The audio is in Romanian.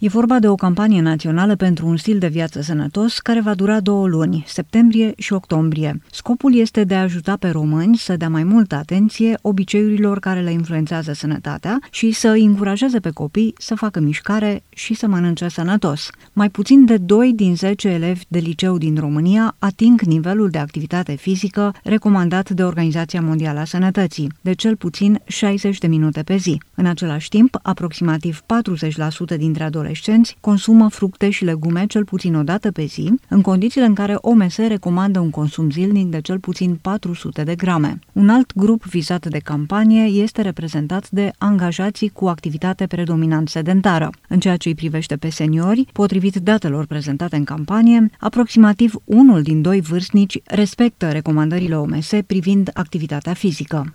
E vorba de o campanie națională pentru un stil de viață sănătos care va dura 2 luni, septembrie și octombrie. Scopul este de a ajuta pe români să dea mai multă atenție obiceiurilor care le influențează sănătatea și să îi încurajeze pe copii să facă mișcare și să mănânce sănătos. Mai puțin de 2 din 10 elevi de liceu din România ating nivelul de activitate fizică recomandat de Organizația Mondială a Sănătății, de cel puțin 60 de minute pe zi. În același timp, aproximativ 40% dintre adolescenți consumă fructe și legume cel puțin o dată pe zi, în condițiile în care OMS recomandă un consum zilnic de cel puțin 400 de grame. Un alt grup vizat de campanie este reprezentat de angajații cu activitate predominant sedentară. În ceea ce îi privește pe seniori, potrivit datelor prezentate în campanie, aproximativ 1 din 2 vârstnici respectă recomandările OMS privind activitatea fizică.